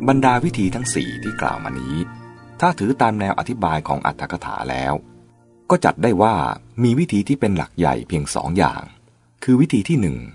บรรดาวิธีทั้งสี่ที่กล่าวมานี้ถ้าถือตามแนวอธิบายของอรรถกถาแล้วก็จัดได้ว่ามีวิธีที่เป็นหลักใหญ่เพียง2 อย่างคือวิธีที่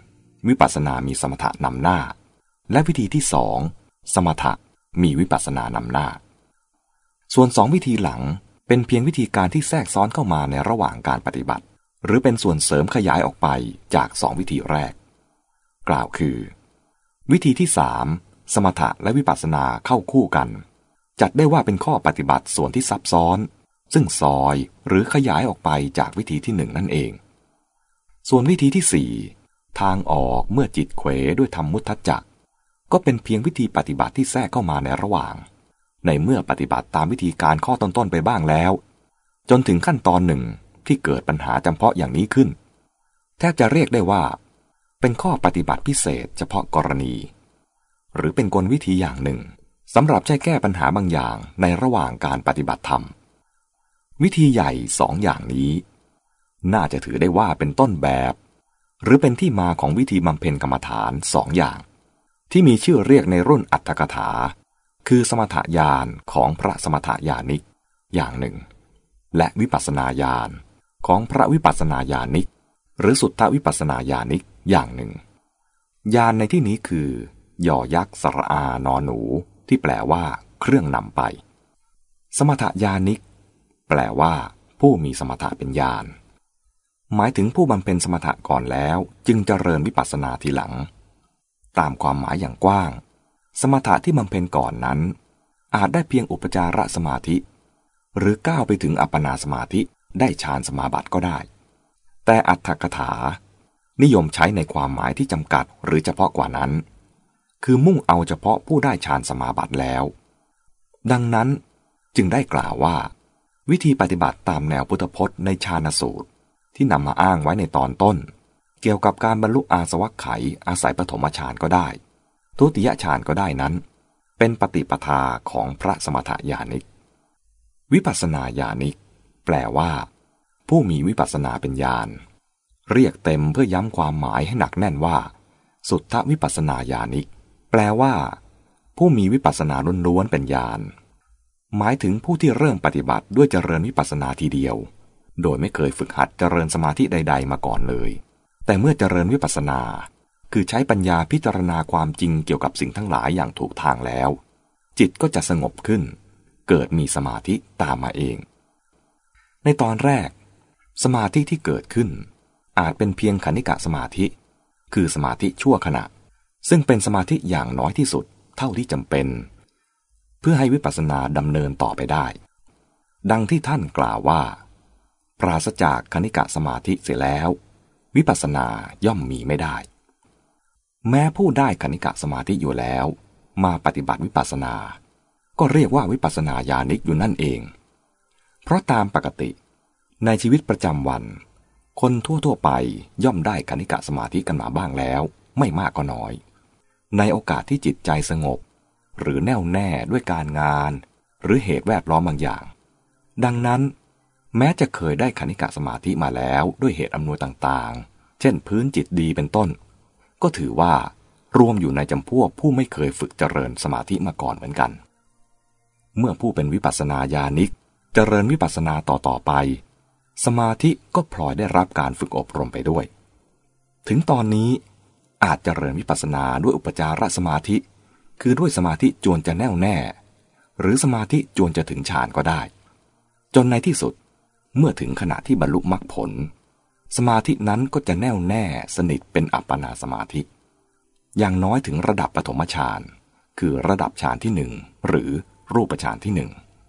1วิปัสสนามีสมถะนำหน้าและวิธีที่2สมถะมีวิปัสสนานำหน้าส่วน2วิธีหลังเป็นเพียงวิธีการที่แทรกซ้อนเข้ามาในระหว่างการปฏิบัติหรือเป็นส่วนเสริมขยายออกไปจาก2วิธีแรกกล่าวคือวิธีที่3สมถะและวิปัสสนาเข้าคู่กันจัดได้ว่าเป็นข้อปฏิบัติส่วนที่ซับซ้อนซึ่งซอยหรือขยายออกไปจากวิธีที่1นั่นเองส่วนวิธีที่4ทางออกเมื่อจิตเขวด้วยธรรมมุทธัจจะก็เป็นเพียงวิธีปฏิบัติที่แทรกเข้ามาในระหว่างในเมื่อปฏิบัติตามวิธีการข้อต้นๆไปบ้างแล้วจนถึงขั้นตอนหนึ่งที่เกิดปัญหาจำเพาะอย่างนี้ขึ้นแทบจะเรียกได้ว่าเป็นข้อปฏิบัติพิเศษเฉพาะกรณีหรือเป็นกลวิธีอย่างหนึ่งสำหรับใช้แก้ปัญหาบางอย่างในระหว่างการปฏิบัติธรรมวิธีใหญ่2 อย่างนี้น่าจะถือได้ว่าเป็นต้นแบบหรือเป็นที่มาของวิธีบำเพ็ญกรรมฐาน2 อย่างที่มีชื่อเรียกในรุ่นอรรถกถาคือสมถญาณของพระสมถญาณิกอย่างหนึ่งและวิปัสสนาญาณของพระวิปัสสนาญาณิกหรือสุทธวิปัสสนาญาณิกอย่างหนึ่งญาณในที่นี้คือยอยักษ์สระอานอหนูที่แปลว่าเครื่องนำไปสมถญาณิกแปลว่าผู้มีสมถะเป็นญาณหมายถึงผู้บำเพ็ญสมถะก่อนแล้วจึงเจริญวิปัสสนาทีหลังตามความหมายอย่างกว้างสมถะที่บำเพ็ญก่อนนั้นอาจได้เพียงอุปจารสมาธิหรือก้าวไปถึงอัปปนาสมาธิได้ฌานสมาบัติก็ได้แต่อรรถกถานิยมใช้ในความหมายที่จำกัดหรือเฉพาะกว่านั้นคือมุ่งเอาเฉพาะผู้ได้ฌานสมาบัติแล้วดังนั้นจึงได้กล่าวว่าวิธีปฏิบัติตามแนวพุทธพจน์ในฌานสูตรที่นำมาอ้างไว้ในตอนต้นเกี่ยวกับการบรรลุอาสวัคไขยอาศัยปฐมฌานก็ได้ทุติยฌานก็ได้นั้นเป็นปฏิปทาของพระสมถญาณิกวิปัสสนาญาณิกแปลว่าผู้มีวิปัสสนาเป็นญาณเรียกเต็มเพื่อย้ำความหมายให้หนักแน่นว่าสุทธวิปัสสนาญาณิกแปลว่าผู้มีวิปัสสนาล้วนๆเป็นญาณหมายถึงผู้ที่เริ่มปฏิบัติด้วยเจริญวิปัสสนาทีเดียวโดยไม่เคยฝึกหัดเจริญสมาธิใดๆมาก่อนเลยแต่เมื่อเจริญวิปัสสนาคือใช้ปัญญาพิจารณาความจริงเกี่ยวกับสิ่งทั้งหลายอย่างถูกทางแล้วจิตก็จะสงบขึ้นเกิดมีสมาธิตามมาเองในตอนแรกสมาธิที่เกิดขึ้นอาจเป็นเพียงขันธิกะสมาธิคือสมาธิชั่วขณะซึ่งเป็นสมาธิอย่างน้อยที่สุดเท่าที่จำเป็นเพื่อให้วิปัสสนาดำเนินต่อไปได้ดังที่ท่านกล่าวว่าปราศจากขันธิกะสมาธิเสียแล้ววิปัสสนาย่อมมีไม่ได้แม้ผู้ได้ขันธิกะสมาธิอยู่แล้วมาปฏิบัติวิปัสสนาก็เรียกว่าวิปัสสนาญาณิกอยู่นั่นเองเพราะตามปกติในชีวิตประจำวันคนทั่วๆไปย่อมได้ขันธิกะสมาธิกันมาบ้างแล้วไม่มากก็น้อยในโอกาสที่จิตใจสงบหรือแน่วแน่ด้วยการงานหรือเหตุแวดล้อมบางอย่างดังนั้นแม้จะเคยได้ขันธิกะสมาธิมาแล้วด้วยเหตุอำนวยต่างๆเช่นพื้นจิตดีเป็นต้นก็ถือว่ารวมอยู่ในจำพวกผู้ไม่เคยฝึกเจริญสมาธิมาก่อนเหมือนกันเมื่อผู้เป็นวิปัสสนาญาณิกเจริญวิปัสสนาต่อไปสมาธิก็พลอยได้รับการฝึกอบรมไปด้วยถึงตอนนี้อาจเจริญวิปัสสนาด้วยอุปจารสมาธิคือด้วยสมาธิจวนจะแน่วแน่หรือสมาธิจวนจะถึงฌานก็ได้จนในที่สุดเมื่อถึงขณะที่บรรลุมรรคผลสมาธินั้นก็จะแน่วแน่สนิทเป็นอัปปนาสมาธิอย่างน้อยถึงระดับปฐมฌานคือระดับฌานที่1หรือรูปฌานที่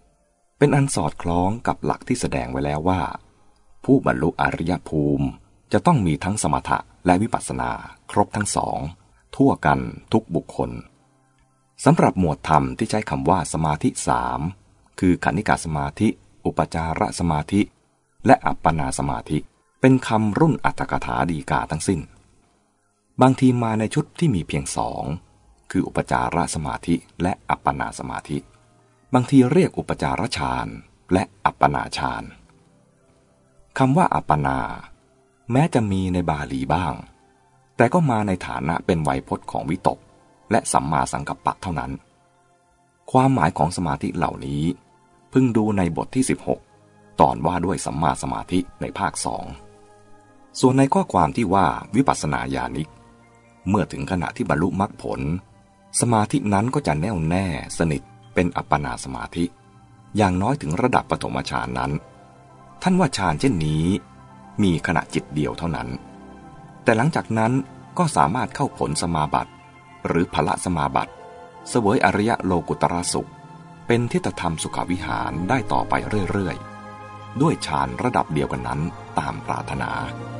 1เป็นอันสอดคล้องกับหลักที่แสดงไว้แล้วว่าผู้บรรลุอริยภูมิจะต้องมีทั้งสมถะและวิปัสสนาครบทั้งสองทั่วกันทุกบุคคลสำหรับหมวดธรรมที่ใช้คำว่าสมาธิ3คือขันธิกะสมาธิอุปจารสมาธิและอัปปนาสมาธิเป็นคำรุ่นอรรถกถาฎีกาทั้งสิ้นบางทีมาในชุดที่มีเพียง2คืออุปจารสมาธิและอัปปนาสมาธิบางทีเรียกอุปจารฌานและอัปปนาฌานคำว่าอัปปนาแม้จะมีในบาลีบ้างแต่ก็มาในฐานะเป็นไวยพจน์ของวิตกและสัมมาสังกัปปะเท่านั้นความหมายของสมาธิเหล่านี้พึงดูในบทที่16ตอนว่าด้วยสัมมาสมาธิในภาค2ส่วนในข้อความที่ว่าวิปัสสนาญาณิกเมื่อถึงขณะที่บรรลุมรรคผลสมาธินั้นก็จะแน่วแน่สนิทเป็นอัปปนาสมาธิอย่างน้อยถึงระดับปฐมฌานนั้นท่านว่าฌานเช่นนี้มีขณะจิตเดียวเท่านั้นแต่หลังจากนั้นก็สามารถเข้าผลสมาบัติหรือพละสมาบัติเสวยอริยโลกุตตรสุขเป็นทิฏฐธรรมสุขวิหารได้ต่อไปเรื่อยๆด้วยฌานระดับเดียวกันนั้นตามปรารถนา